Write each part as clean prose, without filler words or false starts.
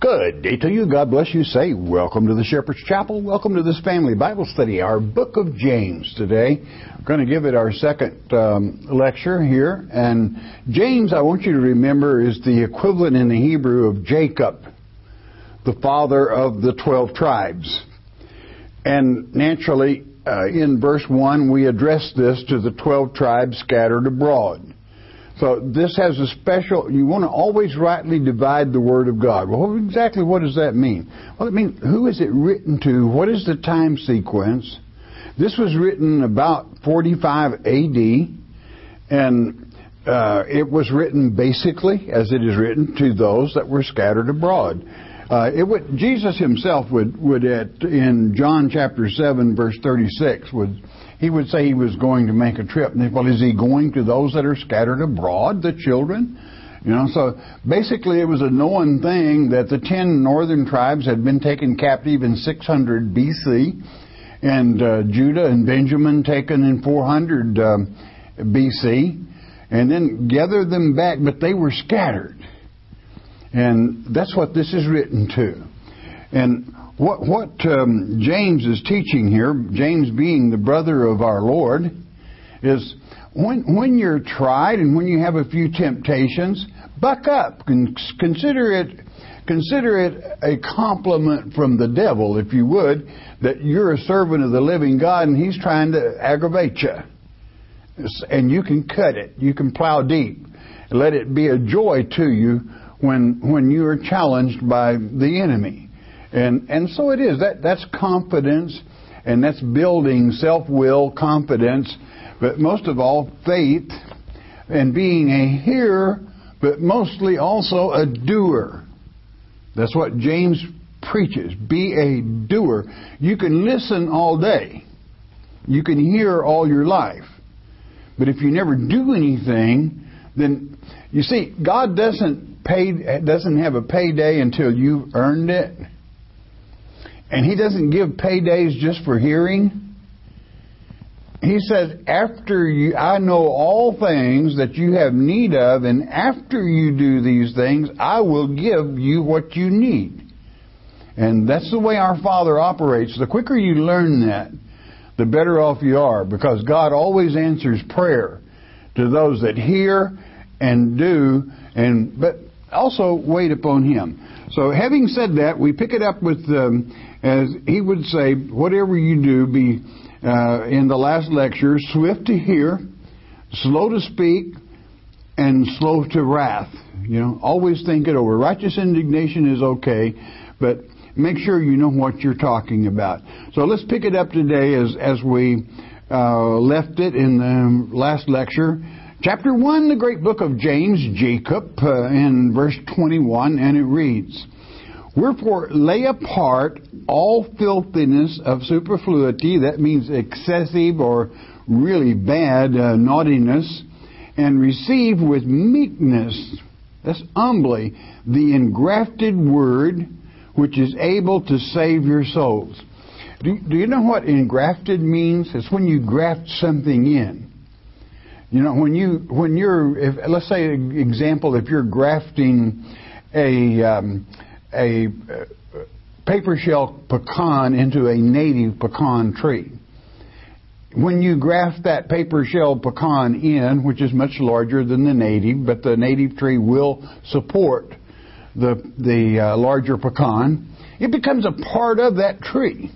Good day to you. God bless you. Say, welcome to the Shepherd's Chapel. Welcome to this family Bible study, our book of James today. We're going to give it our second lecture here. And James, I want you to remember, is the equivalent in the Hebrew of Jacob, the father of the 12 tribes. And naturally, in verse 1, we address this to the 12 tribes scattered abroad. So this has a special, you want to always rightly divide the Word of God. Well, exactly what does that mean? Well, it means, who is it written to? What is the time sequence? This was written about 45 A.D., and it was written basically, as it is written, to those that were scattered abroad. Jesus himself would in John chapter 7, verse 36, he would say he was going to make a trip. And well, is he going to those that are scattered abroad, the children? So basically it was a known thing that the 10 northern tribes had been taken captive in 600 B.C., and Judah and Benjamin taken in 400 B.C., and then gathered them back, but they were scattered. And that's what this is written to. And what James is teaching here, James being the brother of our Lord, is when you're tried and when you have a few temptations, buck up and consider it a compliment from the devil, if you would, that you're a servant of the living God and he's trying to aggravate you. And you can cut it. You can plow deep. Let it be a joy to you when you are challenged by the enemy. And so it is. That's confidence, and that's building self-will, confidence, but most of all, faith, and being a hearer, but mostly also a doer. That's what James preaches. Be a doer. You can listen all day. You can hear all your life. But if you never do anything, then, you see, God doesn't have a payday until you've earned it. And He doesn't give paydays just for hearing. He says, I know all things that you have need of, and after you do these things, I will give you what you need. And that's the way our Father operates. The quicker you learn that, the better off you are, because God always answers prayer to those that hear and do, but also wait upon Him. So having said that, we pick it up with, as he would say, whatever you do, be in the last lecture, swift to hear, slow to speak, and slow to wrath. Always think it over. Righteous indignation is okay, but make sure you know what you're talking about. So let's pick it up today as we left it in the last lecture. Chapter 1, the great book of James, Jacob, in verse 21, and it reads, "Wherefore lay apart all filthiness of superfluity," that means excessive or really bad naughtiness, "and receive with meekness," that's humbly, "the engrafted word, which is able to save your souls." Do you know what engrafted means? It's when you graft something in. Let's say, example, if you're grafting a paper shell pecan into a native pecan tree. When you graft that paper shell pecan in, which is much larger than the native, but the native tree will support the larger pecan, it becomes a part of that tree.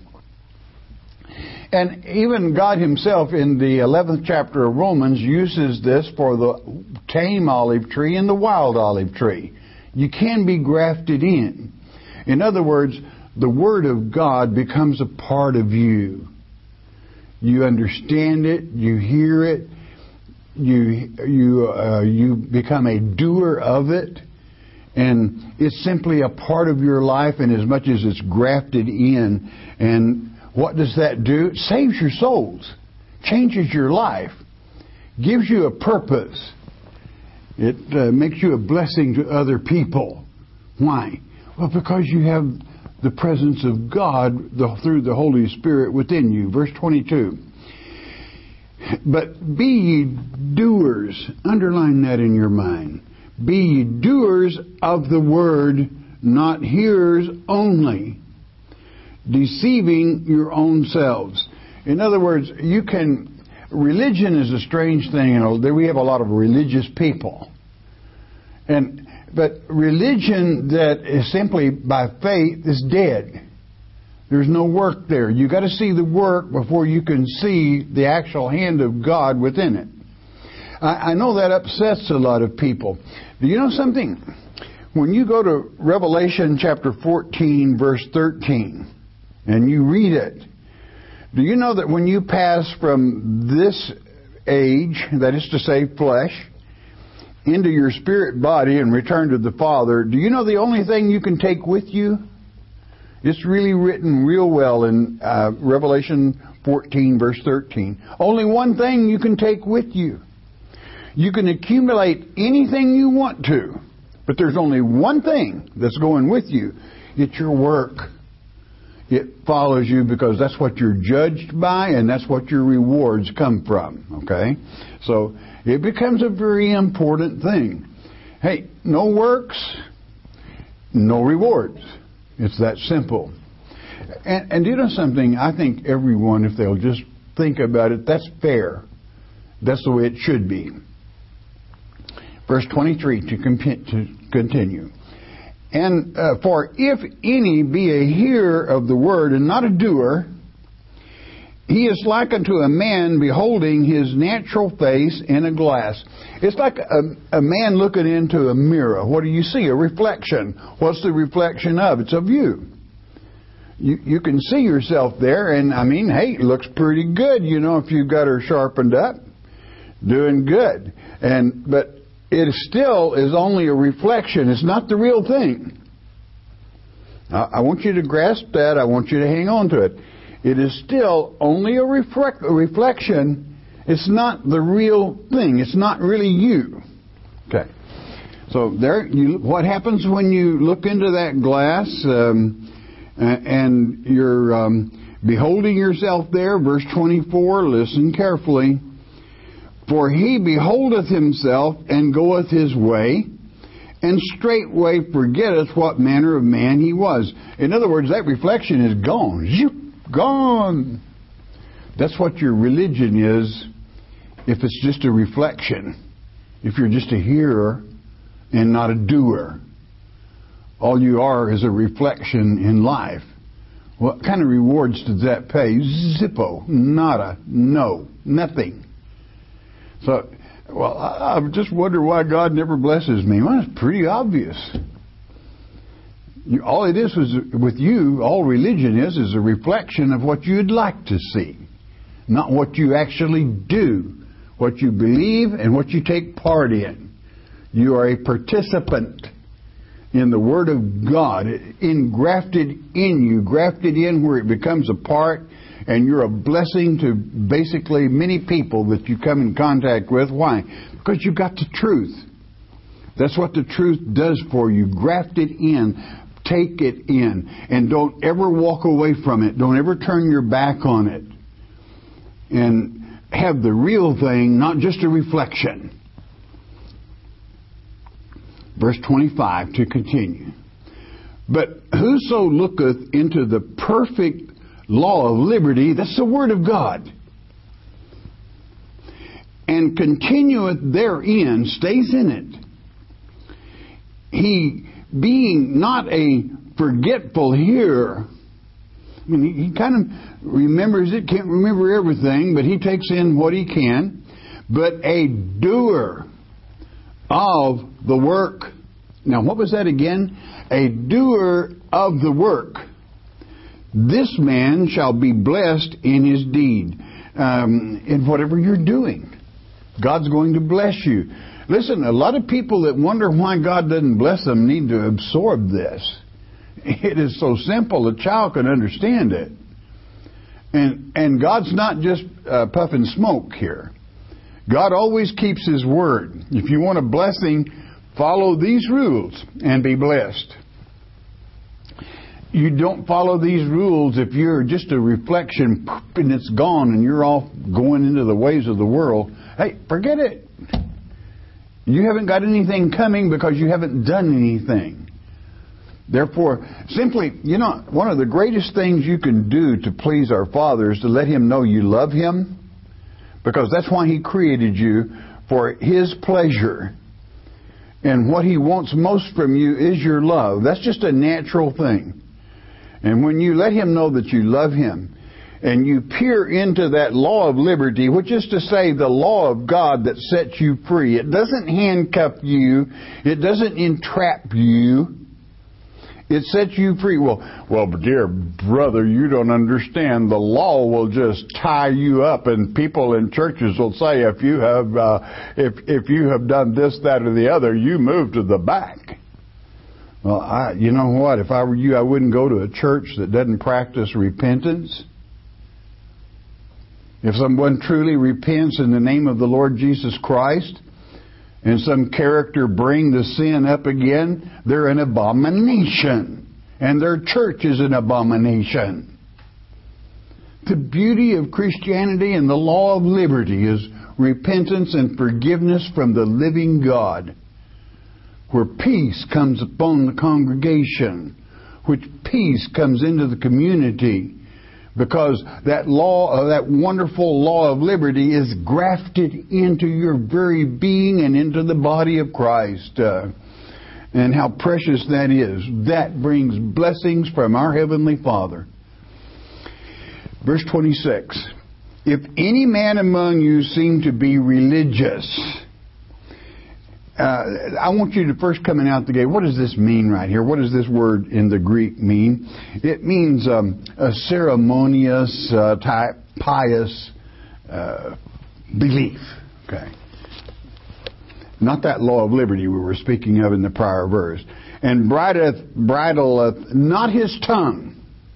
And even God Himself in the 11th chapter of Romans uses this for the tame olive tree and the wild olive tree. You can be grafted in. In other words, the Word of God becomes a part of you. You understand it, you hear it, you become a doer of it, and it's simply a part of your life in as much as it's grafted in. And what does that do? It saves your souls, changes your life, gives you a purpose. It makes you a blessing to other people. Why? Well, because you have the presence of God through the Holy Spirit within you. Verse 22. "But be ye doers," underline that in your mind, "be ye doers of the word, not hearers only, deceiving your own selves. In other words, religion is a strange thing. We have a lot of religious people. But religion that is simply by faith is dead. There's no work there. You got to see the work before you can see the actual hand of God within it. I know that upsets a lot of people. Do you know something? When you go to Revelation chapter 14, verse 13, and you read it, do you know that when you pass from this age, that is to say flesh, into your spirit body and return to the Father, do you know the only thing you can take with you? It's really written real well in Revelation 14, verse 13. Only one thing you can take with you. You can accumulate anything you want to, but there's only one thing that's going with you. It's your work. It follows you because that's what you're judged by and that's what your rewards come from. Okay? So it becomes a very important thing. Hey, no works, no rewards. It's that simple. And you know something? I think everyone, if they'll just think about it, that's fair. That's the way it should be. Verse 23 to continue. And for if any be a hearer of the word and not a doer, he is like unto a man beholding his natural face in a glass. It's like a man looking into a mirror. What do you see? A reflection. What's the reflection of? It's of you. You can see yourself there, and I mean, hey, it looks pretty good, if you've got her sharpened up. Doing good. But it still is only a reflection. It's not the real thing. I want you to grasp that. I want you to hang on to it. It is still only a reflection. It's not the real thing. It's not really you. Okay. So what happens when you look into that glass and you're beholding yourself there? Verse 24, listen carefully. For he beholdeth himself and goeth his way, and straightway forgetteth what manner of man he was. In other words, that reflection is gone. Gone. That's what your religion is if it's just a reflection. If you're just a hearer and not a doer. All you are is a reflection in life. What kind of rewards does that pay? Zippo. Nada. No. Nothing. So, I just wonder why God never blesses me. Well, it's pretty obvious. All it is with you, all religion is a reflection of what you'd like to see. Not what you actually do. What you believe and what you take part in. You are a participant in the Word of God, engrafted in you, grafted in where it becomes a part. And you're a blessing to basically many people that you come in contact with. Why? Because you've got the truth. That's what the truth does for you. Graft it in. Take it in. And don't ever walk away from it. Don't ever turn your back on it. And have the real thing, not just a reflection. Verse 25 to continue. But whoso looketh into the perfect law of liberty, that's the Word of God, and continueth therein, stays in it, he being not a forgetful hearer. I mean, he kind of remembers it, can't remember everything, but he takes in what he can, but a doer of the work. Now, what was that again? A doer of the work. This man shall be blessed in his deed. In whatever you're doing, God's going to bless you. Listen, a lot of people that wonder why God doesn't bless them need to absorb this. It is so simple, a child can understand it. And God's not just puffing smoke here. God always keeps His word. If you want a blessing, follow these rules and be blessed. You don't follow these rules if you're just a reflection and it's gone and you're off going into the ways of the world. Hey, forget it. You haven't got anything coming because you haven't done anything. Therefore, simply, one of the greatest things you can do to please our Father is to let Him know you love Him, because that's why He created you, for His pleasure. And what He wants most from you is your love. That's just a natural thing. And when you let Him know that you love Him, and you peer into that law of liberty, which is to say the law of God that sets you free. It doesn't handcuff you. It doesn't entrap you. It sets you free. Well, dear brother, you don't understand. The law will just tie you up, and people in churches will say, if you have done this, that, or the other, you move to the back. Well, you know what? If I were you, I wouldn't go to a church that doesn't practice repentance. If someone truly repents in the name of the Lord Jesus Christ, and some character bring the sin up again, they're an abomination. And their church is an abomination. The beauty of Christianity and the law of liberty is repentance and forgiveness from the living God, where peace comes upon the congregation, which peace comes into the community, because that law, that wonderful law of liberty is grafted into your very being and into the body of Christ. And how precious that is. That brings blessings from our Heavenly Father. Verse 26. If any man among you seem to be religious... I want you to first coming out the gate, what does this mean right here? What does this word in the Greek mean? It means a ceremonious, type, pious belief. Okay. Not that law of liberty we were speaking of in the prior verse. And bridleth not his tongue,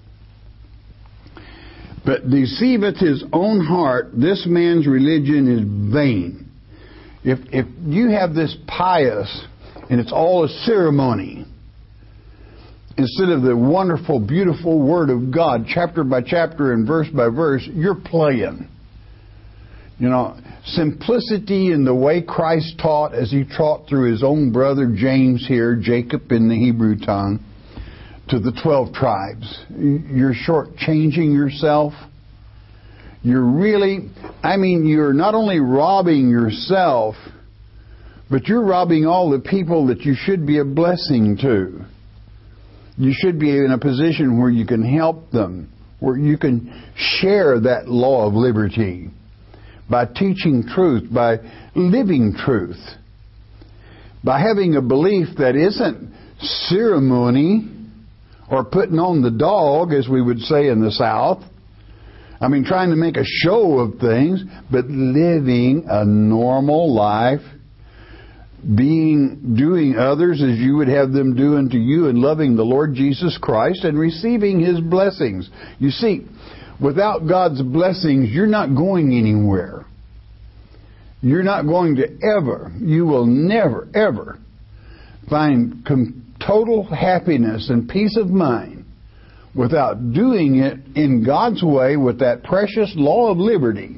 but deceiveth his own heart. This man's religion is vain. If you have this pious, and it's all a ceremony, instead of the wonderful, beautiful Word of God, chapter by chapter and verse by verse, you're playing. Simplicity in the way Christ taught as He taught through His own brother James here, Jacob in the Hebrew tongue, to the 12 tribes. You're shortchanging yourself. You're not only robbing yourself, but you're robbing all the people that you should be a blessing to. You should be in a position where you can help them, where you can share that law of liberty by teaching truth, by living truth, by having a belief that isn't ceremony or putting on the dog, as we would say in the South. Trying to make a show of things, but living a normal life, doing others as you would have them do unto you, and loving the Lord Jesus Christ and receiving His blessings. You see, without God's blessings, you're not going anywhere. You're not going to you will never, ever find total happiness and peace of mind without doing it in God's way with that precious law of liberty,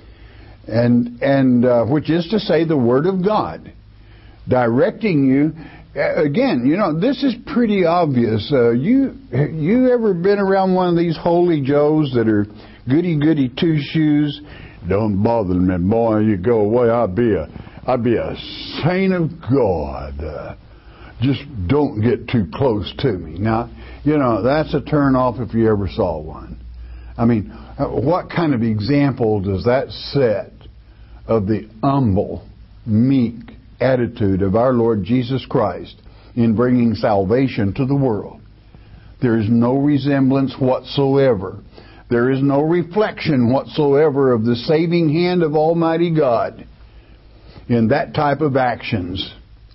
and which is to say the Word of God, directing you. Again, this is pretty obvious. You ever been around one of these holy joes that are goody two shoes? Don't bother me, boy. You go away. I'd be a saint of God. Just don't get too close to me. Now, that's a turn off if you ever saw one. What kind of example does that set of the humble, meek attitude of our Lord Jesus Christ in bringing salvation to the world? There is no resemblance whatsoever. There is no reflection whatsoever of the saving hand of Almighty God in that type of actions.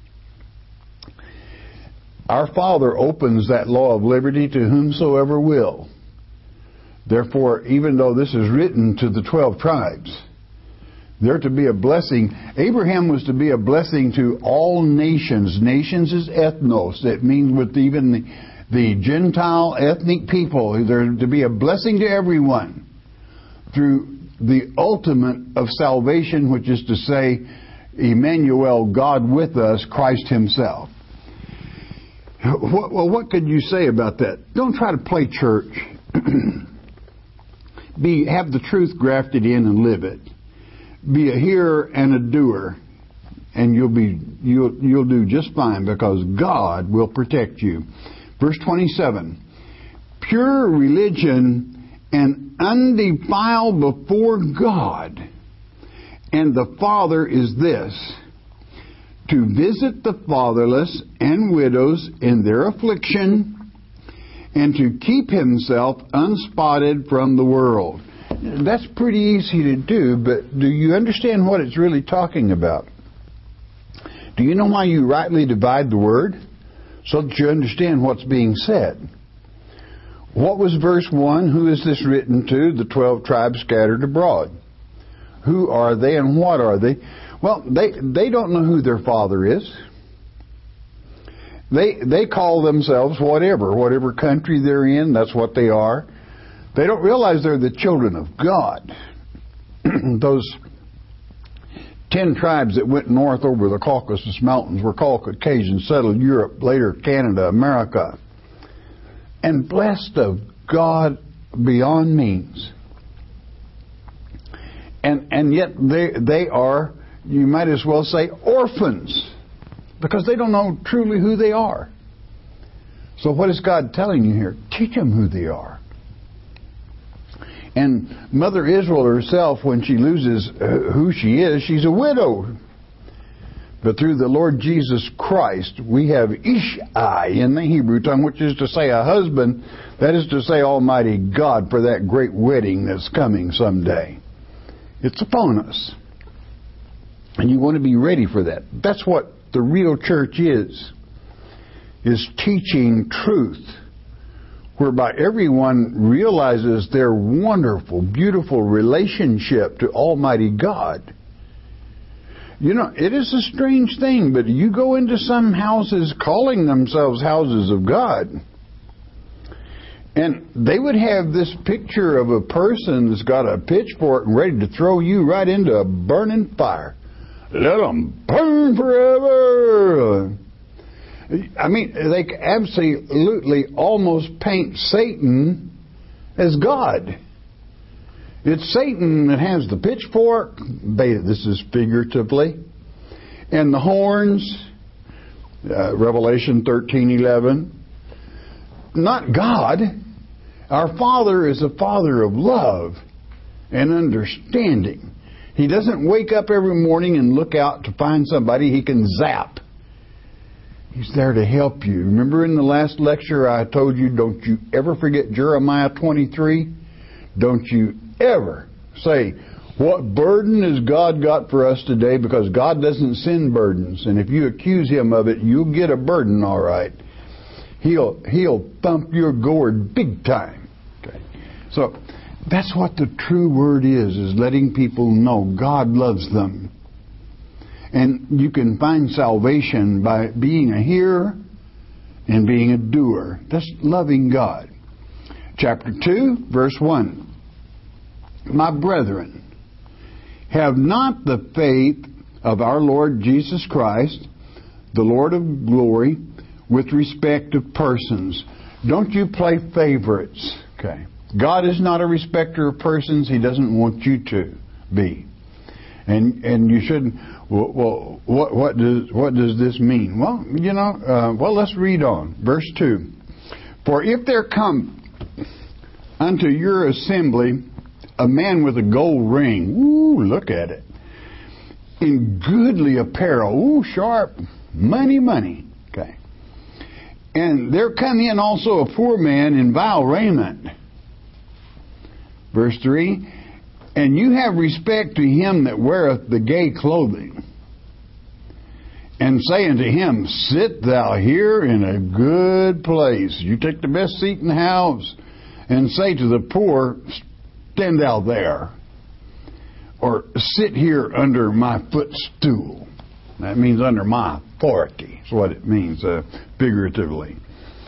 Our Father opens that law of liberty to whomsoever will. Therefore, even though this is written to the 12 tribes, they're to be a blessing. Abraham was to be a blessing to all nations. Nations is ethnos. It means with even the Gentile ethnic people. They're to be a blessing to everyone through the ultimate of salvation, which is to say, Emmanuel, God with us, Christ Himself. What could you say about that? Don't try to play church. Have the truth grafted in and live it. Be a hearer and a doer, and you'll do just fine, because God will protect you. Verse 27. Pure religion and undefiled before God and the Father is this: to visit the fatherless and widows in their affliction, and to keep himself unspotted from the world. That's pretty easy to do, but do you understand what it's really talking about? Do you know why you rightly divide the word? So that you understand what's being said. What was verse 1? Who is this written to? The 12 tribes scattered abroad. Who are they and what are they? Well, they don't know who their father is. They call themselves whatever country they're in, that's what they are. They don't realize they're the children of God. Those 10 tribes that went north over the Caucasus Mountains were called Caucasians, settled Europe, later Canada, America, and blessed of God beyond means. And yet they are, you might as well say, orphans, because they don't know truly who they are. So what is God telling you here? Teach them who they are. And Mother Israel herself, when she loses who she is, she's a widow. But through the Lord Jesus Christ, we have Ishai in the Hebrew tongue, which is to say a husband. That is to say Almighty God, for that great wedding that's coming someday. It's upon us. And you want to be ready for that. That's what the real church is teaching truth, whereby everyone realizes their wonderful, beautiful relationship to Almighty God. You know, it is a strange thing, but you go into some houses calling themselves houses of God, and they would have this picture of a person that's got a pitchfork and ready to throw you right into a burning fire. Let them burn forever. I mean, they absolutely almost paint Satan as God. It's Satan that has the pitchfork, this is figuratively, and the horns, Revelation 13:11. Not God. Our Father is a Father of love and understanding. He doesn't wake up every morning and look out to find somebody he can zap. He's there to help you. Remember in the last lecture I told you, don't you ever forget Jeremiah 23? Don't you ever say, what burden has God got for us today? Because God doesn't send burdens. And if you accuse Him of it, you'll get a burden, all right. He'll thump your gourd big time. Okay. So that's what the true word is letting people know God loves them. And you can find salvation by being a hearer and being a doer. That's loving God. Chapter 2, verse 1. My brethren, have not the faith of our Lord Jesus Christ, the Lord of glory, with respect to persons. Don't you play favorites. Okay. God is not a respecter of persons. He doesn't want you to be. And you shouldn't. Well, what does this mean? Well, you know. Let's read on. Verse 2. For if there come unto your assembly a man with a gold ring, ooh, look at it, in goodly apparel, ooh, sharp, money. Okay. And there come in also a poor man in vile raiment. Verse 3. And you have respect to him that weareth the gay clothing, and say unto him, sit thou here in a good place. You take the best seat in the house, and say to the poor, stand thou there, or sit here under my footstool. That means under my authority. That's what it means figuratively.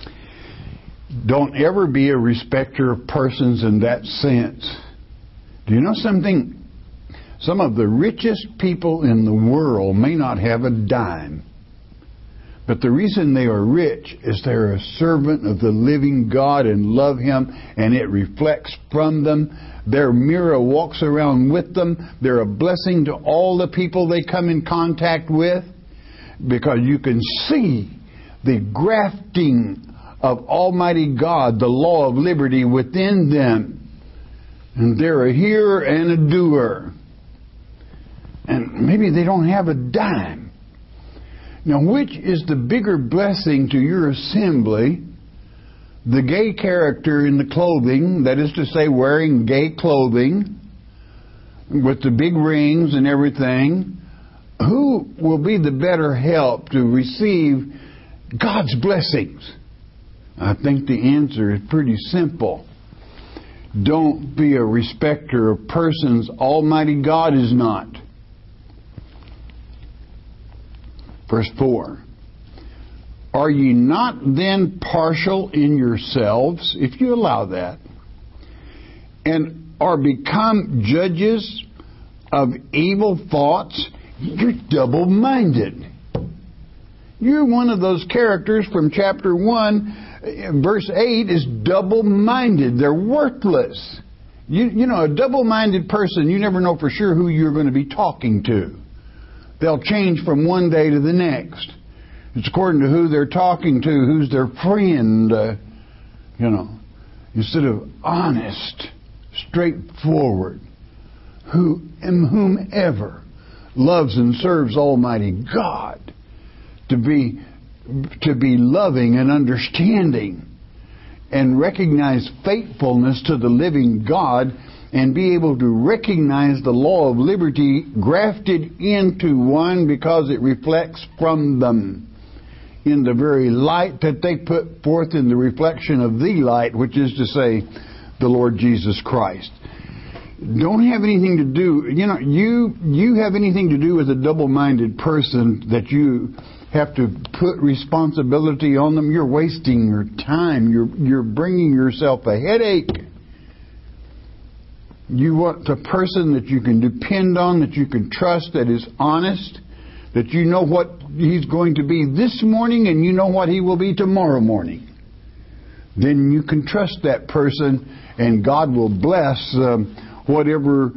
Don't ever be a respecter of persons in that sense. Do you know something? Some of the richest people in the world may not have a dime, But the reason they are rich is they're a servant of the living God and love Him, and it reflects from them. Their mirror walks around with them. They're a blessing to all the people they come in contact with, because you can see the grafting of Almighty God, the law of liberty within them. And they're a hearer and a doer. And maybe they don't have a dime. Now, which is the bigger blessing to your assembly? The gay character in the clothing, that is to say, wearing gay clothing, with the big rings and everything, who will be the better help to receive God's blessings? I think the answer is pretty simple. Don't be a respecter of persons. Almighty God is not. Verse 4. Are ye not then partial in yourselves, if you allow that, and are become judges of evil thoughts? You're double-minded. You're one of those characters from chapter 1, verse 8 is double-minded. They're worthless. You know, a double-minded person, you never know for sure who you're going to be talking to. They'll change from one day to the next. It's according to who they're talking to, who's their friend, instead of honest, straightforward, whomever loves and serves Almighty God, to be loving and understanding and recognize faithfulness to the living God, and be able to recognize the law of liberty grafted into one because it reflects from them in the very light that they put forth in the reflection of the light, which is to say, the Lord Jesus Christ. Don't have anything to do, you have anything to do with a double-minded person that you have to put responsibility on them. You're wasting your time. You're bringing yourself a headache. You want a person that you can depend on, that you can trust, that is honest, that you know what he's going to be this morning and you know what he will be tomorrow morning. Then you can trust that person, and God will bless whatever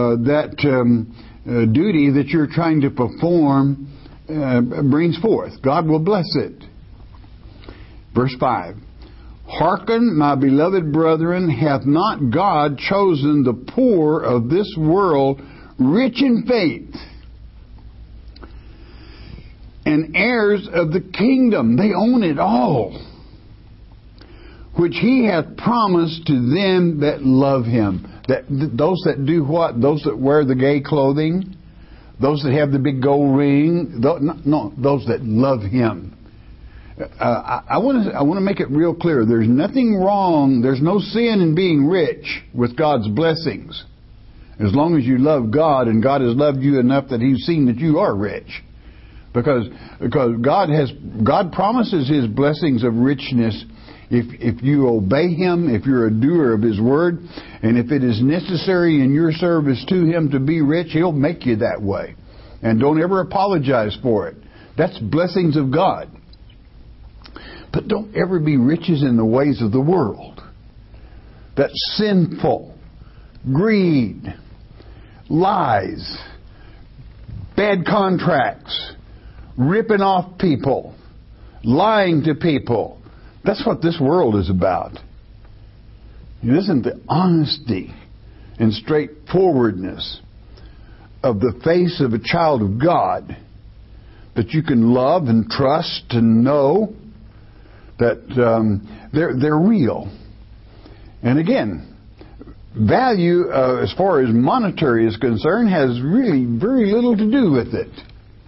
duty that you're trying to perform brings forth. God will bless it. Verse 5. Hearken, my beloved brethren, hath not God chosen the poor of this world rich in faith and heirs of the kingdom? They own it all, which He hath promised to them that love Him. Those that do what? Those that wear the gay clothing? Those that have the big gold ring? No, those that love Him. I want to make it real clear. There's nothing wrong. There's no sin in being rich with God's blessings, as long as you love God and God has loved you enough that He's seen that you are rich. Because God promises His blessings of richness if you obey Him, if you're a doer of His word, and if it is necessary in your service to Him to be rich, He'll make you that way. And don't ever apologize for it. That's blessings of God. But don't ever be riches in the ways of the world. That's sinful. Greed. Lies. Bad contracts. Ripping off people. Lying to people. That's what this world is about. It isn't the honesty and straightforwardness of the face of a child of God that you can love and trust and know that they're real. And again, value as far as monetary is concerned has really very little to do with it.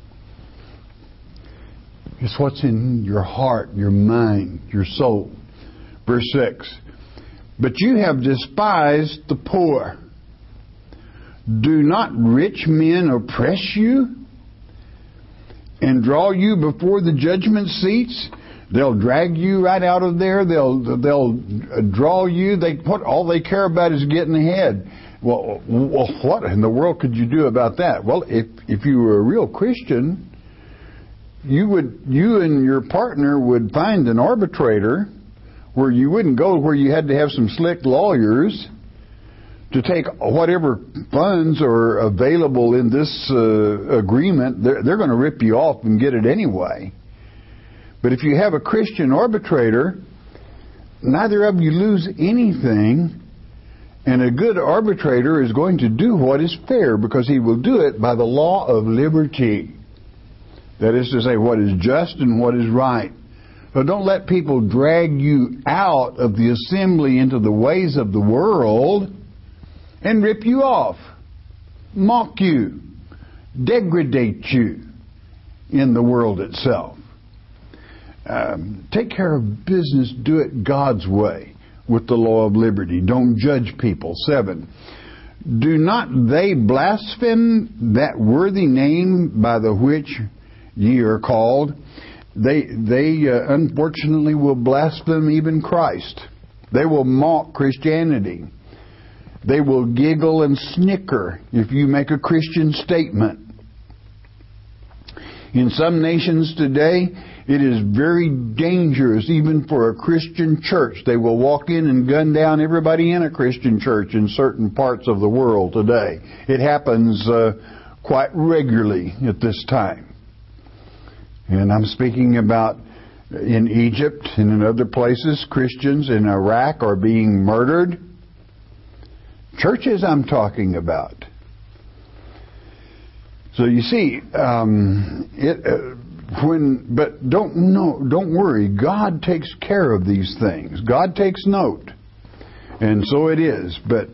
It's what's in your heart, your mind, your soul. Verse 6. But you have despised the poor. Do not rich men oppress you and draw you before the judgment seats? They'll drag you right out of there. They'll draw you. All they care about is getting ahead. Well, what in the world could you do about that? Well, if you were a real Christian, you and your partner would find an arbitrator where you wouldn't go where you had to have some slick lawyers to take whatever funds are available in this agreement. They're going to rip you off and get it anyway. But if you have a Christian arbitrator, neither of you lose anything, and a good arbitrator is going to do what is fair because he will do it by the law of liberty. That is to say, what is just and what is right. So don't let people drag you out of the assembly into the ways of the world and rip you off, mock you, degrade you in the world itself. Take care of business. Do it God's way with the law of liberty. Don't judge people. 7. Do not they blaspheme that worthy name by the which ye are called? They unfortunately will blaspheme even Christ. They will mock Christianity. They will giggle and snicker if you make a Christian statement. In some nations today, it is very dangerous, even for a Christian church. They will walk in and gun down everybody in a Christian church in certain parts of the world today. It happens quite regularly at this time. And I'm speaking about in Egypt and in other places, Christians in Iraq are being murdered. Churches I'm talking about. So you see, but don't worry. God takes care of these things. God takes note, and so it is. But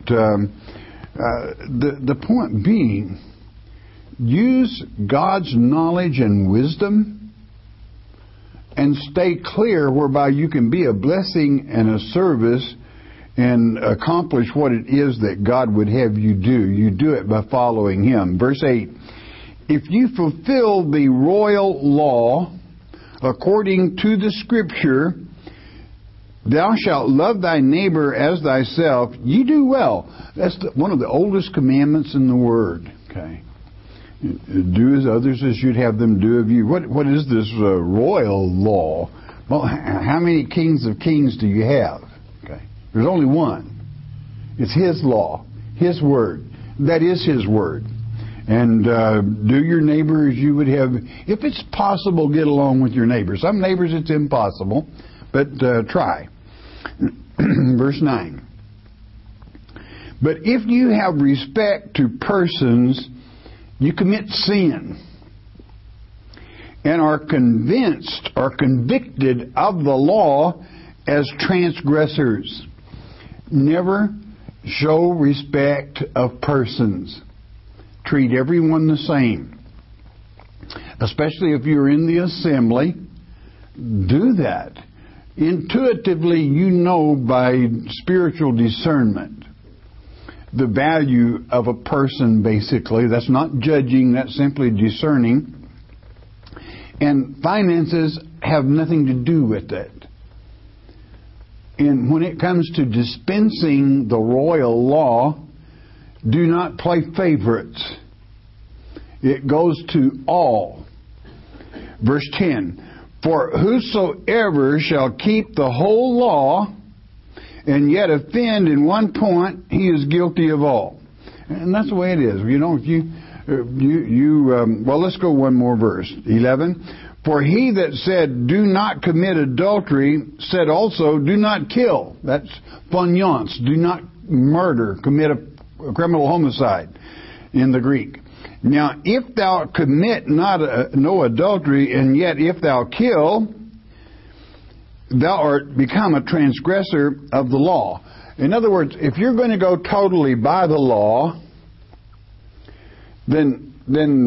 the point being, use God's knowledge and wisdom, and stay clear whereby you can be a blessing and a service and accomplish what it is that God would have you do. You do it by following Him. Verse 8. If you fulfill the royal law according to the Scripture, thou shalt love thy neighbor as thyself, you do well. That's one of the oldest commandments in the Word. Okay, do as others as you'd have them do of you. What is this royal law? Well, how many kings of kings do you have? Okay, there's only one. It's His law, His Word. That is His Word. And do your neighbor as you would have. If it's possible, get along with your neighbor. Some neighbors it's impossible, but try. Verse 9. But if you have respect to persons, you commit sin and are convinced or convicted of the law as transgressors. Never show respect of persons. Treat everyone the same. Especially if you're in the assembly, do that. Intuitively, you know by spiritual discernment the value of a person, basically. That's not judging, that's simply discerning. And finances have nothing to do with it. And when it comes to dispensing the royal law, do not play favorites. It goes to all. Verse 10. For whosoever shall keep the whole law and yet offend in one point, he is guilty of all. And that's the way it is. You know, if well, let's go one more verse. 11. For he that said, do not commit adultery, said also, do not kill. That's phonions. Do not murder, commit a criminal homicide in the Greek. Now, if thou commit no adultery, and yet if thou kill, thou art become a transgressor of the law. In other words, if you're going to go totally by the law, then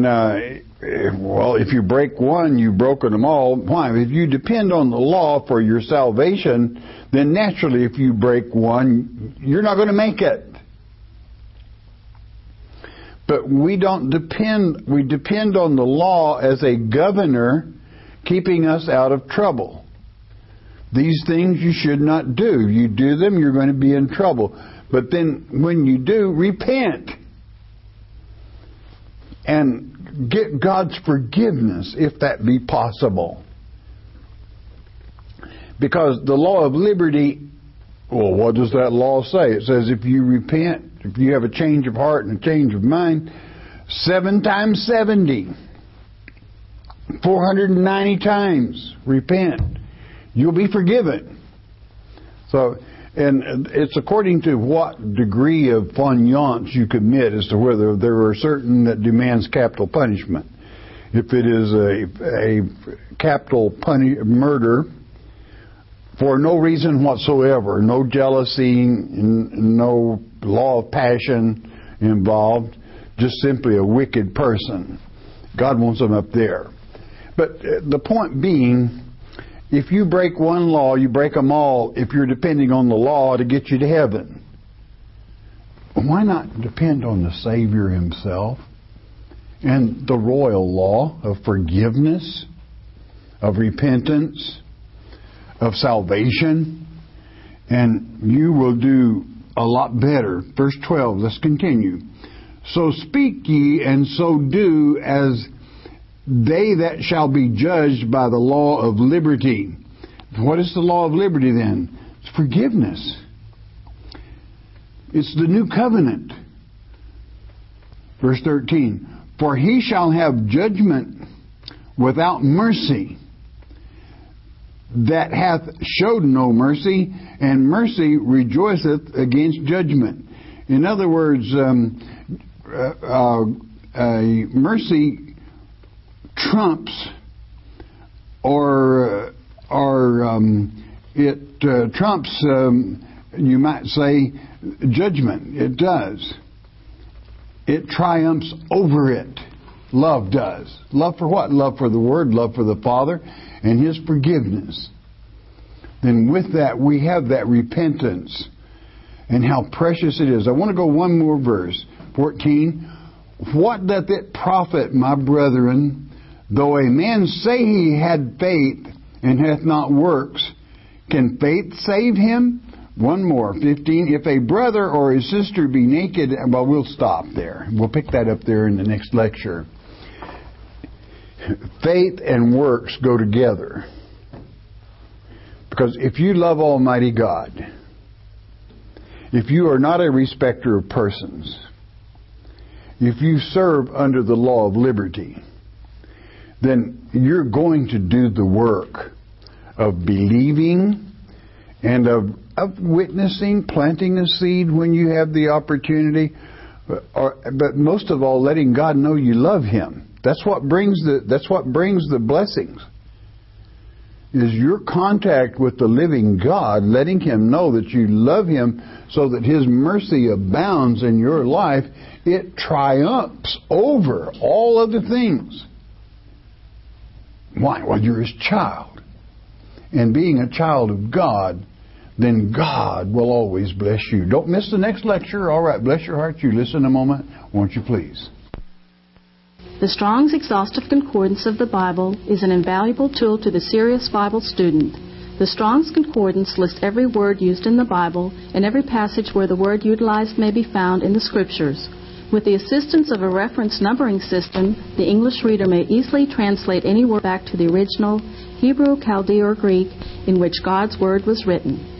if you break one, you've broken them all. Why? If you depend on the law for your salvation, then naturally if you break one, you're not going to make it. But we don't depend, we depend on the law as a governor keeping us out of trouble. These things you should not do. You do them, you're going to be in trouble. But then when you do, repent. and get God's forgiveness, if that be possible. Because the law of liberty, well, what does that law say? It says if you repent, if you have a change of heart and a change of mind, 7 times 70, 490 times repent, you'll be forgiven. So, and it's according to what degree of fainéance you commit as to whether there are certain that demands capital punishment. If it is a capital murder for no reason whatsoever, no jealousy, no law of passion involved, just simply a wicked person, God wants them up there. But the point being, if you break one law, you break them all if you're depending on the law to get you to heaven. Why not depend on the Savior Himself and the royal law of forgiveness, of repentance, of salvation, and you will do a lot better. Verse 12, let's continue. So speak ye, and so do as they that shall be judged by the law of liberty. What is the law of liberty then? It's forgiveness. It's the new covenant. Verse 13, for he shall have judgment without mercy that hath showed no mercy, and mercy rejoiceth against judgment. In other words, mercy trumps, or it trumps, you might say, judgment. It does. It triumphs over it. Love does. Love for what? Love for the Word, love for the Father, and His forgiveness. Then with that, we have that repentance, and how precious it is. I want to go one more verse. 14. What doth it profit, my brethren, though a man say he had faith and hath not works? Can faith save him? One more. 15. If a brother or a sister be naked, well, we'll stop there. We'll pick that up there in the next lecture. Faith and works go together. Because if you love Almighty God, if you are not a respecter of persons, if you serve under the law of liberty, then you're going to do the work of believing and of witnessing, planting a seed when you have the opportunity, but most of all, letting God know you love Him. That's what brings the blessings. Is your contact with the living God, letting Him know that you love Him so that His mercy abounds in your life. It triumphs over all other things. Why? Well, you're His child. And being a child of God, then God will always bless you. Don't miss the next lecture. All right, bless your heart. You listen a moment, won't you please? The Strong's Exhaustive Concordance of the Bible is an invaluable tool to the serious Bible student. The Strong's Concordance lists every word used in the Bible and every passage where the word utilized may be found in the Scriptures. With the assistance of a reference numbering system, the English reader may easily translate any word back to the original Hebrew, Chaldee, or Greek in which God's Word was written.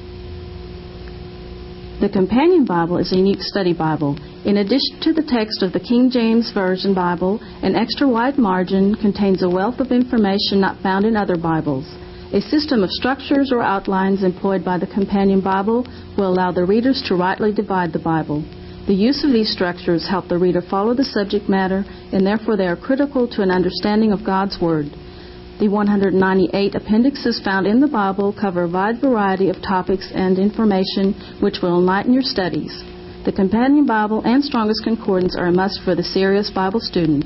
The Companion Bible is a unique study Bible. In addition to the text of the King James Version Bible, an extra wide margin contains a wealth of information not found in other Bibles. A system of structures or outlines employed by the Companion Bible will allow the readers to rightly divide the Bible. The use of these structures help the reader follow the subject matter, and therefore they are critical to an understanding of God's Word. The 198 appendixes found in the Bible cover a wide variety of topics and information which will enlighten your studies. The Companion Bible and Strongest Concordance are a must for the serious Bible student.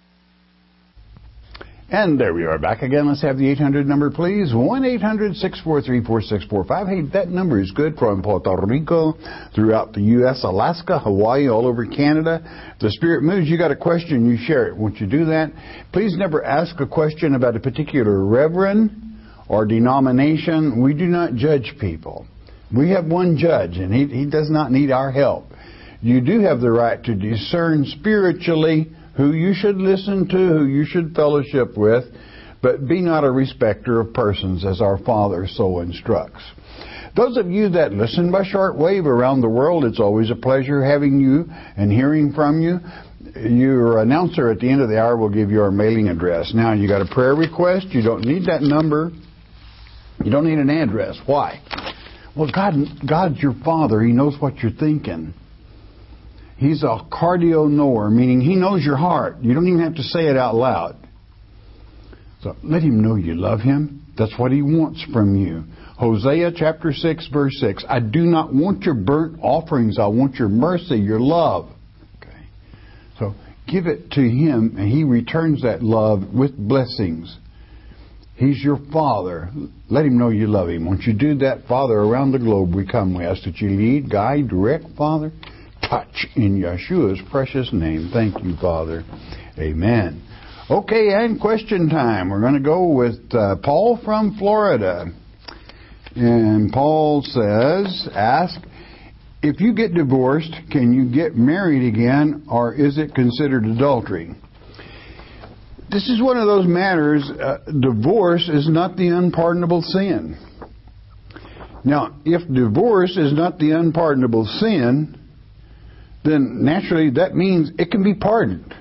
And there we are back again. Let's have the 800 number, please. 1-800-643-4645. Hey, that number is good from Puerto Rico, throughout the U.S., Alaska, Hawaii, all over Canada. If the Spirit moves, you got a question, you share it. Won't you do that? Please never ask a question about a particular reverend or denomination. We do not judge people. We have one judge, and he does not need our help. You do have the right to discern spiritually who you should listen to, who you should fellowship with, but be not a respecter of persons, as our Father so instructs. Those of you that listen by shortwave around the world, it's always a pleasure having you and hearing from you. Your announcer at the end of the hour will give you our mailing address. Now, you got a prayer request. You don't need that number. You don't need an address. Why? Well, God's your Father. He knows what you're thinking. He's a cardio knower, meaning He knows your heart. You don't even have to say it out loud. So let Him know you love Him. That's what He wants from you. Hosea chapter 6, verse 6. I do not want your burnt offerings. I want your mercy, your love. Okay. So give it to Him, and He returns that love with blessings. He's your Father. Let Him know you love Him. Once you do that, Father, around the globe we come. We ask that you lead, guide, direct, Father. Touch in Yeshua's precious name. Thank you, Father. Amen. Okay, and question time. We're going to go with Paul from Florida. And Paul says, ask, if you get divorced, can you get married again, or is it considered adultery? This is one of those matters. Divorce is not the unpardonable sin. Now, if divorce is not the unpardonable sin, then naturally that means it can be pardoned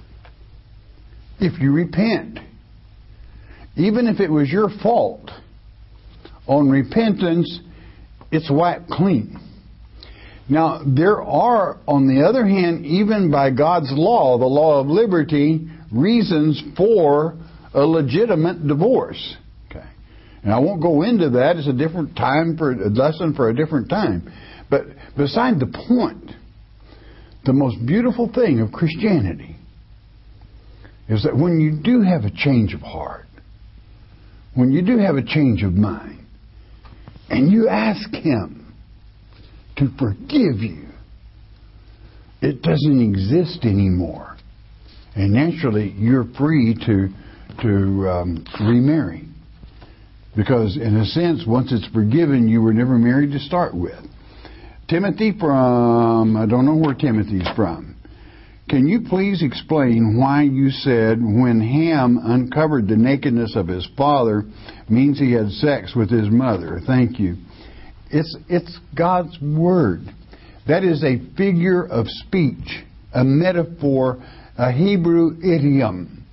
if you repent. Even if it was your fault, on repentance, it's wiped clean. Now, there are, on the other hand, even by God's law, the law of liberty, reasons for a legitimate divorce. Okay. And I won't go into that. It's a different time, for a lesson for a different time. But beside the point, the most beautiful thing of Christianity is that when you do have a change of heart, when you do have a change of mind, and you ask Him to forgive you, it doesn't exist anymore. And naturally, you're free to remarry. Because in a sense, once it's forgiven, you were never married to start with. Timothy from, I don't know where Timothy's from. Can you please explain why you said when Ham uncovered the nakedness of his father means he had sex with his mother? Thank you. It's God's Word. That is a figure of speech, a metaphor, a Hebrew idiom.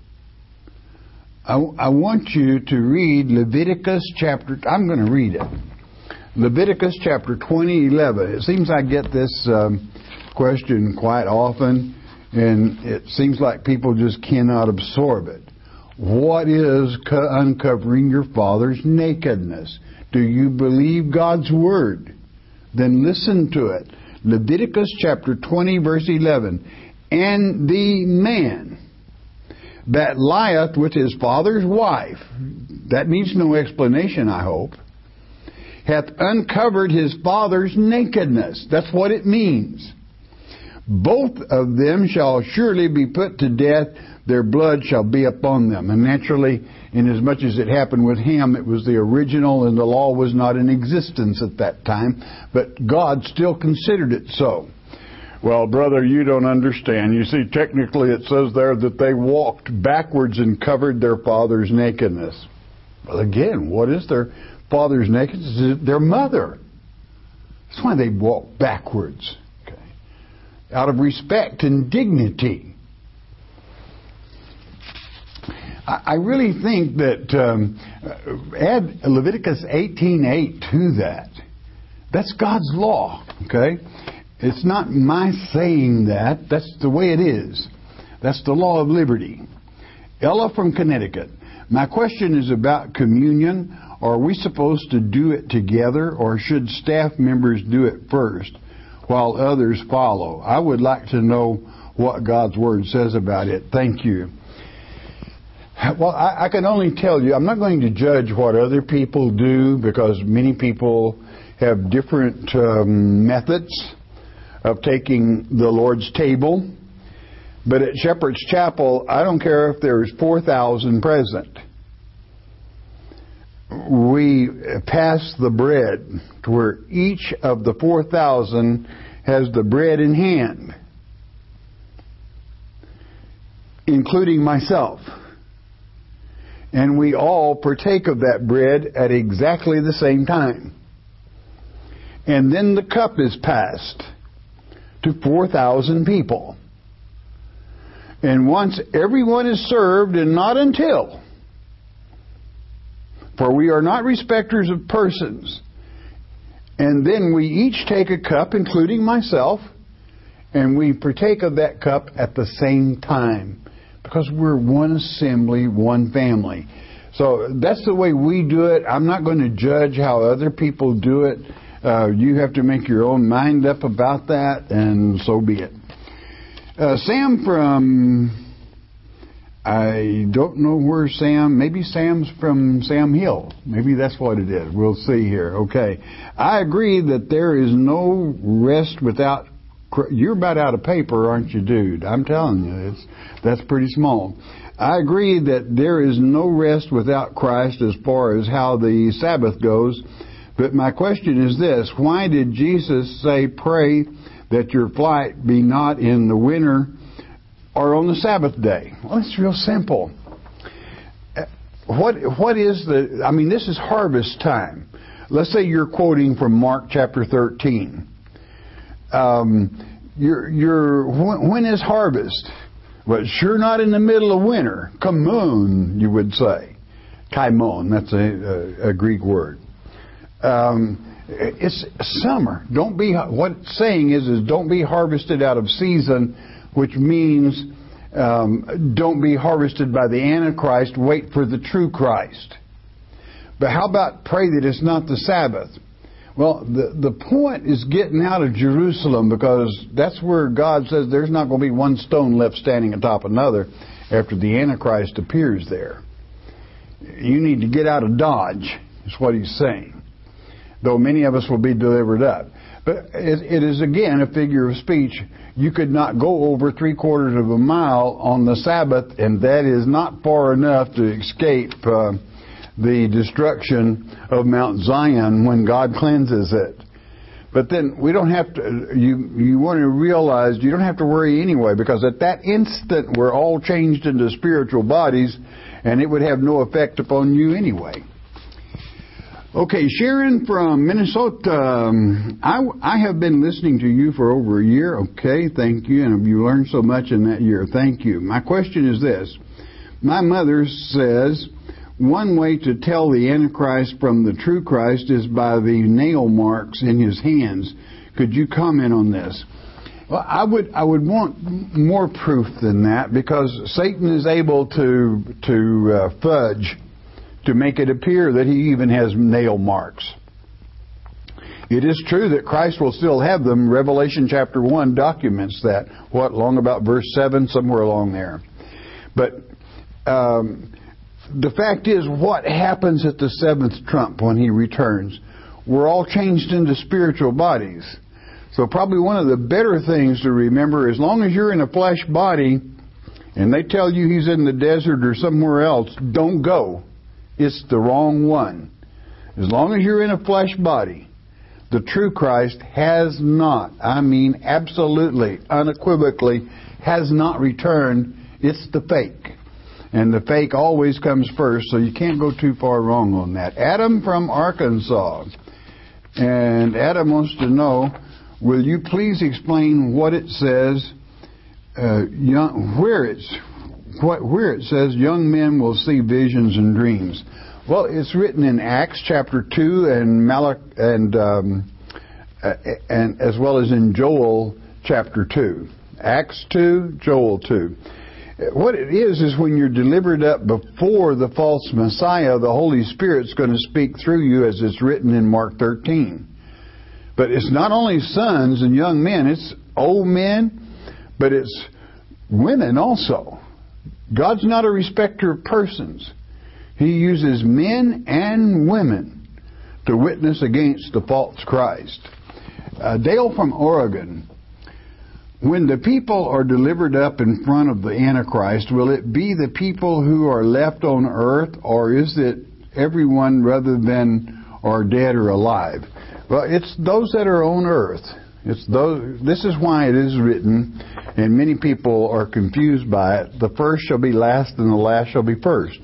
I want you to read Leviticus chapter, I'm going to read it. Leviticus chapter 20:11. It seems I get this question quite often, and it seems like people just cannot absorb it. What is uncovering your father's nakedness? Do you believe God's Word? Then listen to it. Leviticus chapter 20, verse 11. And the man that lieth with his father's wife, that needs no explanation, I hope, hath uncovered his father's nakedness. That's what it means. Both of them shall surely be put to death. Their blood shall be upon them. And naturally, inasmuch as it happened with Ham, it was the original and the law was not in existence at that time. But God still considered it so. Well, brother, you don't understand. You see, technically it says there that they walked backwards and covered their father's nakedness. Well, again, what is their father's nakedness? Their mother. That's why they walked backwards. Okay. Out of respect and dignity. I really think that add Leviticus 18:8 to that. That's God's law. Okay. It's not my saying that. That's the way it is. That's the law of liberty. Ella from Connecticut. My question is about communion. Are we supposed to do it together, or should staff members do it first while others follow? I would like to know what God's Word says about it. Thank you. Well, I can only tell you, I'm not going to judge what other people do, because many people have different methods of taking the Lord's table. But at Shepherd's Chapel, I don't care if there's 4,000 present. We pass the bread to where each of the 4,000 has the bread in hand. including myself. And we all partake of that bread at exactly the same time. And then the cup is passed to 4,000 people. And once everyone is served, and not until, for we are not respecters of persons. And then we each take a cup, including myself, and we partake of that cup at the same time, because we're one assembly, one family. So that's the way we do it. I'm not going to judge how other people do it. You have to make your own mind up about that, and so be it. Sam from, I don't know where Sam, maybe Sam's from Sam Hill. Maybe that's what it is. We'll see here. Okay. I agree that there is no rest without, you're about out of paper, aren't you, dude? I'm telling you, that's pretty small. I agree that there is no rest without Christ as far as how the Sabbath goes. But my question is this: why did Jesus say, pray that your flight be not in the winter or on the Sabbath day? Well, it's real simple. What is this is harvest time. Let's say you're quoting from Mark chapter 13. When is harvest? Well, sure not in the middle of winter. Kaimon, you would say. Kaimon, that's a Greek word. It's summer. What it's saying is don't be harvested out of season, which means don't be harvested by the Antichrist. Wait for the true Christ. But how about pray that it's not the Sabbath? Well, the point is getting out of Jerusalem, because that's where God says there's not going to be one stone left standing atop another after the Antichrist appears there. You need to get out of Dodge, is what he's saying. Though many of us will be delivered up. But it is, again, a figure of speech. You could not go over 3/4 of a mile on the Sabbath, and that is not far enough to escape the destruction of Mount Zion when God cleanses it. But then we don't have to, you want to realize you don't have to worry anyway, because at that instant we're all changed into spiritual bodies, and it would have no effect upon you anyway. Okay, Sharon from Minnesota. I have been listening to you for over a year. Okay, thank you. And you learned so much in that year. Thank you. My question is this. My mother says one way to tell the Antichrist from the true Christ is by the nail marks in his hands. Could you comment on this? Well, I would want more proof than that, because Satan is able to fudge to make it appear that he even has nail marks. It is true that Christ will still have them. Revelation chapter 1 documents that. Long about verse 7, somewhere along there. But the fact is, what happens at the seventh trump when he returns? We're all changed into spiritual bodies. So probably one of the better things to remember, as long as you're in a flesh body and they tell you he's in the desert or somewhere else, don't go. It's the wrong one. As long as you're in a flesh body, the true Christ has not, absolutely, unequivocally, has not returned. It's the fake. And the fake always comes first, so you can't go too far wrong on that. Adam from Arkansas. And Adam wants to know, will you please explain what it says, where it says young men will see visions and dreams? Well, it's written in Acts chapter 2 and as well as in Joel chapter 2. Acts 2, Joel 2. What it is when you're delivered up before the false Messiah, the Holy Spirit's going to speak through you, as it's written in Mark 13. But it's not only sons and young men, it's old men, but it's women also. God's not a respecter of persons. He uses men and women to witness against the false Christ. Dale from Oregon. When the people are delivered up in front of the Antichrist, will it be the people who are left on earth, or is it everyone rather than are dead or alive? Well, it's those that are on earth This is why it is written, and many people are confused by it. The first shall be last, and the last shall be first.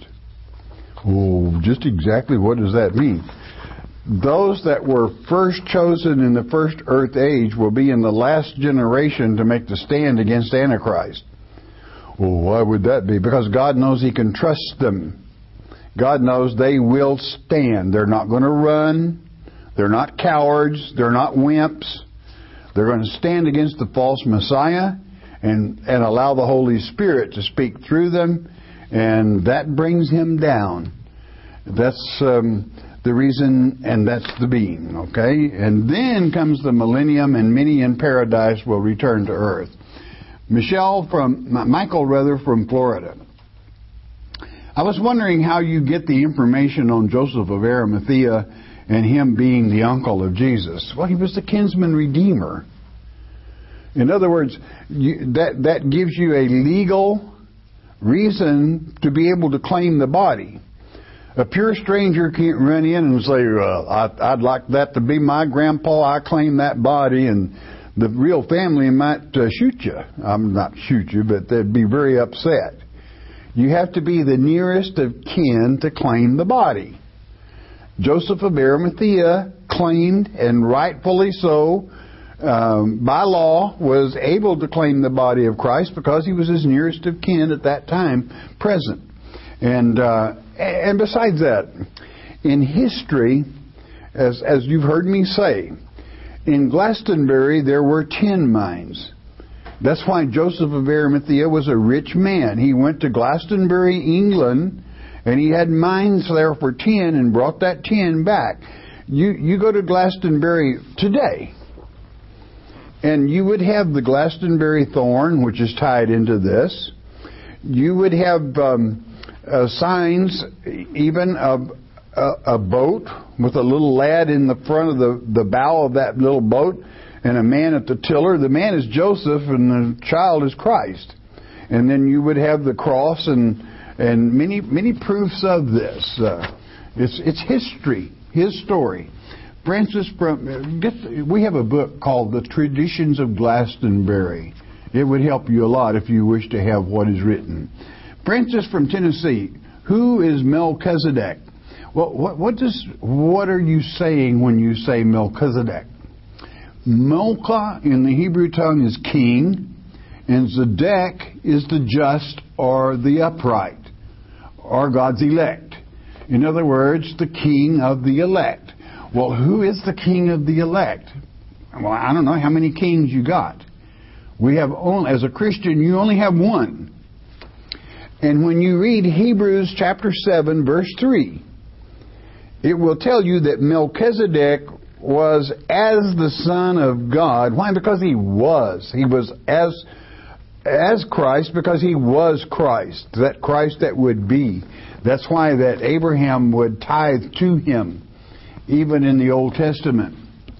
Oh, just exactly what does that mean? Those that were first chosen in the first earth age will be in the last generation to make the stand against Antichrist. Well, why would that be? Because God knows He can trust them. God knows they will stand. They're not going to run. They're not cowards. They're not wimps. They're going to stand against the false Messiah and allow the Holy Spirit to speak through them, and that brings Him down. That's the reason, and that's the being, okay? And then comes the millennium, and many in paradise will return to earth. Michael from Florida. I was wondering how you get the information on Joseph of Arimathea and him being the uncle of Jesus. Well, he was the kinsman redeemer. In other words, that gives you a legal reason to be able to claim the body. A pure stranger can't run in and say, I'd like that to be my grandpa, I claim that body, and the real family might shoot you. Not shoot you, but they'd be very upset. You have to be the nearest of kin to claim the body. Joseph of Arimathea claimed, and rightfully so, by law, was able to claim the body of Christ because he was his nearest of kin at that time present. And besides that, in history, as you've heard me say, in Glastonbury there were tin mines. That's why Joseph of Arimathea was a rich man. He went to Glastonbury, England, and he had mines there for tin and brought that tin back. You go to Glastonbury today, and you would have the Glastonbury thorn, which is tied into this. You would have signs, even of a boat with a little lad in the front of the bow of that little boat and a man at the tiller. The man is Joseph and the child is Christ. And then you would have the cross and many proofs of this. It's history, his story. Francis, we have a book called The Traditions of Glastonbury. It would help you a lot if you wish to have what is written. Francis from Tennessee, who is Melchizedek? Well, what are you saying when you say Melchizedek? Melcha in the Hebrew tongue is king, and Zedek is the just or the upright, or God's elect. In other words, the king of the elect. Well, who is the king of the elect? Well, I don't know how many kings you got. We have only, as a Christian, you only have one. And when you read Hebrews chapter 7, verse 3, it will tell you that Melchizedek was as the Son of God. Why? Because he was. He was as Christ because he was Christ. That Christ that would be. That's why that Abraham would tithe to him, even in the Old Testament.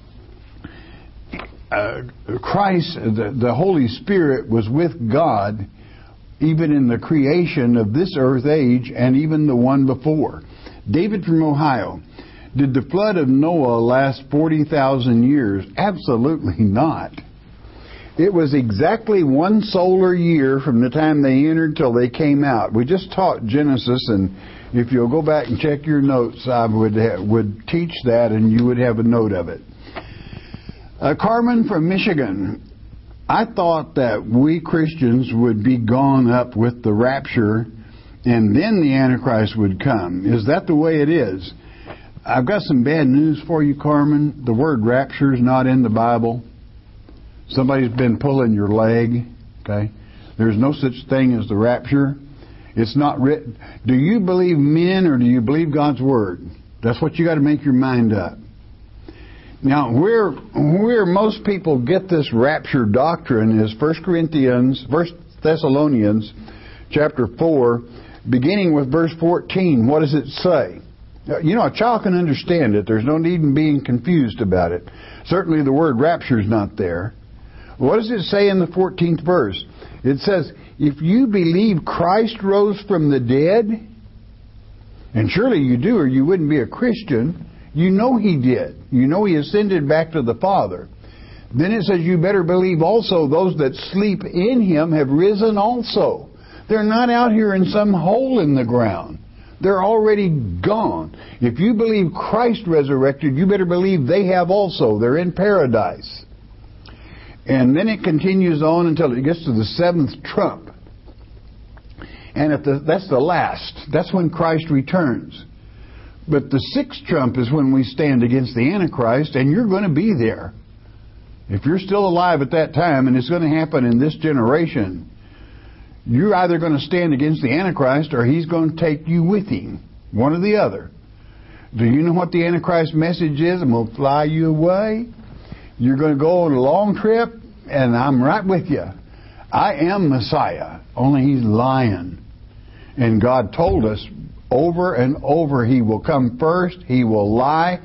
Christ, the Holy Spirit, was with God even in the creation of this earth age and even the one before. David from Ohio. Did the flood of Noah last 40,000 years? Absolutely not. It was exactly one solar year from the time they entered till they came out. We just taught Genesis, and if you'll go back and check your notes, I would teach that, and you would have a note of it. Carmen from Michigan. I thought that we Christians would be gone up with the rapture, and then the Antichrist would come. Is that the way it is? I've got some bad news for you, Carmen. The word rapture is not in the Bible. Somebody's been pulling your leg. Okay? There's no such thing as the rapture. It's not written. Do you believe men or do you believe God's Word? That's what you got to make your mind up. Now, where most people get this rapture doctrine is 1 Thessalonians chapter 4, beginning with verse 14. What does it say? You know, a child can understand it. There's no need in being confused about it. Certainly the word rapture is not there. What does it say in the 14th verse? It says, if you believe Christ rose from the dead, and surely you do or you wouldn't be a Christian, you know He did. You know He ascended back to the Father. Then it says, you better believe also those that sleep in him have risen also. They're not out here in some hole in the ground. They're already gone. If you believe Christ resurrected, you better believe they have also. They're in paradise. And then it continues on until it gets to the seventh trump. And that's the last. That's when Christ returns. But the sixth trump is when we stand against the Antichrist, and you're going to be there. If you're still alive at that time, and it's going to happen in this generation, you're either going to stand against the Antichrist or he's going to take you with him. One or the other. Do you know what the Antichrist message is? I'm going to fly you away. You're going to go on a long trip, and I'm right with you. I am Messiah, only he's lying. And God told us over and over he will come first, he will lie,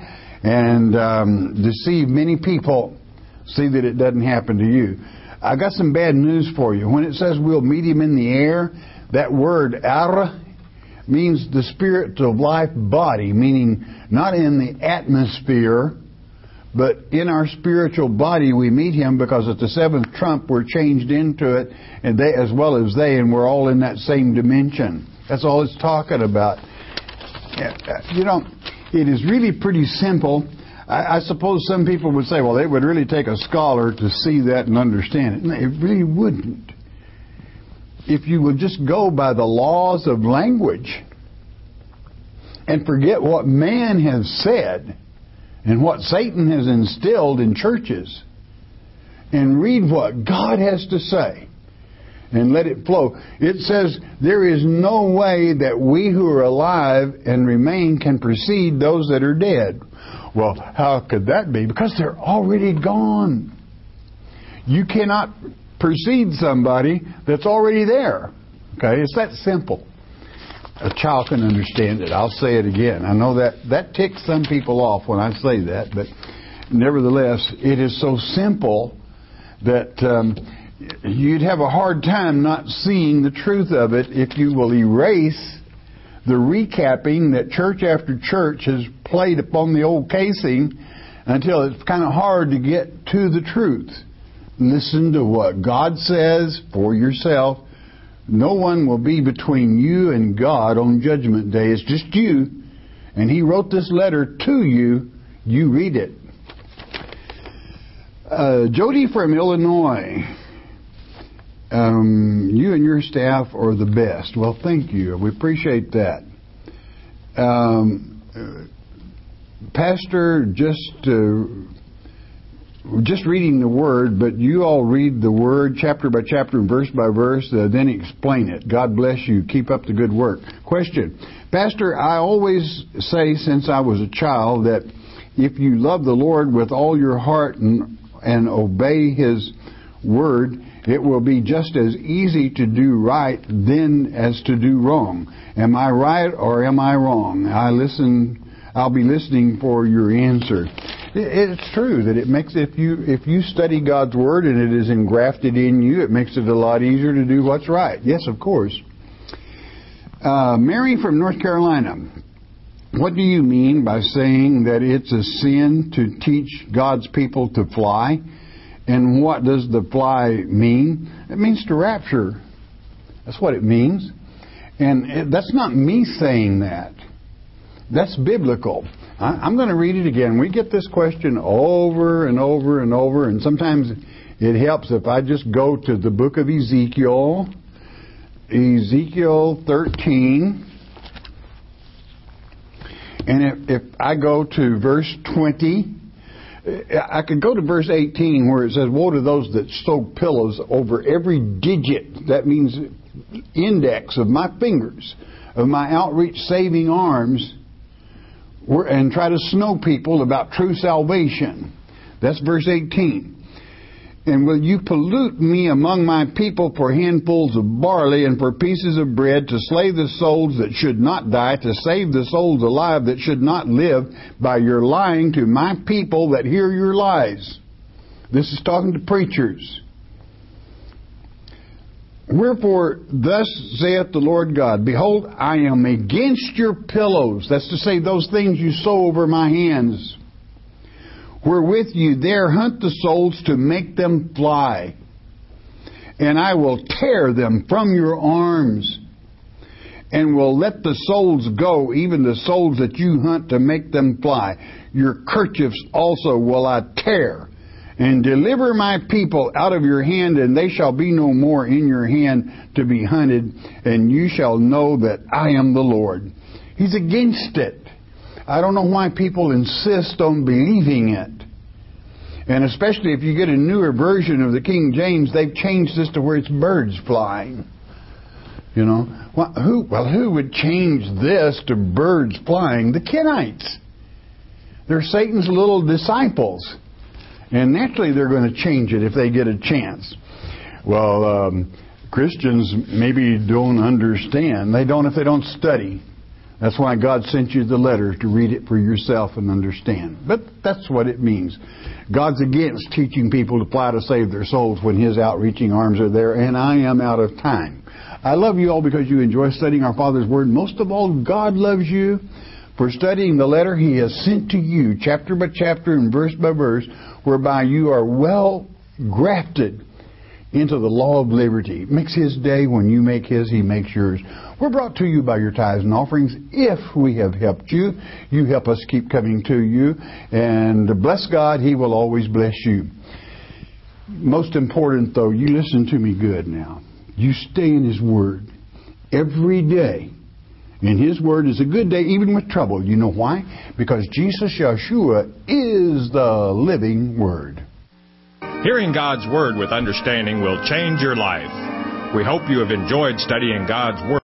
and deceive many people. See that it doesn't happen to you. I got some bad news for you. When it says we'll meet him in the air, that word ara means the spirit of life body, meaning not in the atmosphere, but in our spiritual body we meet him, because at the seventh trump we're changed into it, and they as well as they, and we're all in that same dimension. That's all it's talking about. You know, it is really pretty simple. I suppose some people would say, well, it would really take a scholar to see that and understand it. No, it really wouldn't. If you would just go by the laws of language and forget what man has said and what Satan has instilled in churches and read what God has to say and let it flow. It says there is no way that we who are alive and remain can precede those that are dead. Well, how could that be? Because they're already gone. You cannot precede somebody that's already there. Okay, it's that simple. A child can understand it. I'll say it again. I know that ticks some people off when I say that, but nevertheless, it is so simple that you'd have a hard time not seeing the truth of it if you will erase the recapping that church after church has played upon the old casing until it's kind of hard to get to the truth. Listen to what God says for yourself. No one will be between you and God on Judgment Day. It's just you. And he wrote this letter to you. You read it. Jody from Illinois. You and your staff are the best. Well, thank you. We appreciate that. Pastor, just reading the Word, but you all read the Word chapter by chapter and verse by verse, then explain it. God bless you. Keep up the good work. Question. Pastor, I always say since I was a child that if you love the Lord with all your heart and obey His Word, it will be just as easy to do right then as to do wrong. Am I right or am I wrong? I'll be listening for your answer. It's true that it makes, if you study God's Word and it is engrafted in you, it makes it a lot easier to do what's right. Yes, of course. Mary from North Carolina. What do you mean by saying that it's a sin to teach God's people to fly? And what does the fly mean? It means to rapture. That's what it means. And that's not me saying that. That's biblical. I'm going to read it again. We get this question over and over and over, and sometimes it helps if I just go to the book of Ezekiel, Ezekiel 13, and if I go to verse 20, I could go to verse 18 where it says, woe to those that sew pillows over every digit. That means index of my fingers, of my outreach saving arms, and try to snow people about true salvation. That's verse 18. And will you pollute me among my people for handfuls of barley and for pieces of bread, to slay the souls that should not die, to save the souls alive that should not live, by your lying to my people that hear your lies? This is talking to preachers. Wherefore, thus saith the Lord God, behold, I am against your pillows. That's to say, those things you sew over my hands. wherewith you there hunt the souls to make them fly. And I will tear them from your arms, and will let the souls go, even the souls that you hunt to make them fly. Your kerchiefs also will I tear, and deliver my people out of your hand, and they shall be no more in your hand to be hunted, and you shall know that I am the Lord. He's against it. I don't know why people insist on believing it. And especially if you get a newer version of the King James, they've changed this to where it's birds flying. You know, who would change this to birds flying? The Kenites. They're Satan's little disciples. And naturally they're going to change it if they get a chance. Well, Christians maybe don't understand. They don't if they don't study. That's why God sent you the letter, to read it for yourself and understand. But that's what it means. God's against teaching people to fly to save their souls when His outreaching arms are there, and I am out of time. I love you all because you enjoy studying our Father's Word. Most of all, God loves you for studying the letter He has sent to you, chapter by chapter and verse by verse, whereby you are well grafted into the law of liberty. It makes His day. When you make His, He makes yours. We're brought to you by your tithes and offerings. If we have helped you, you help us keep coming to you. And bless God, He will always bless you. Most important, though, you listen to me good now. You stay in His Word every day. And His Word is a good day, even with trouble. You know why? Because Jesus Yeshua is the living Word. Hearing God's Word with understanding will change your life. We hope you have enjoyed studying God's Word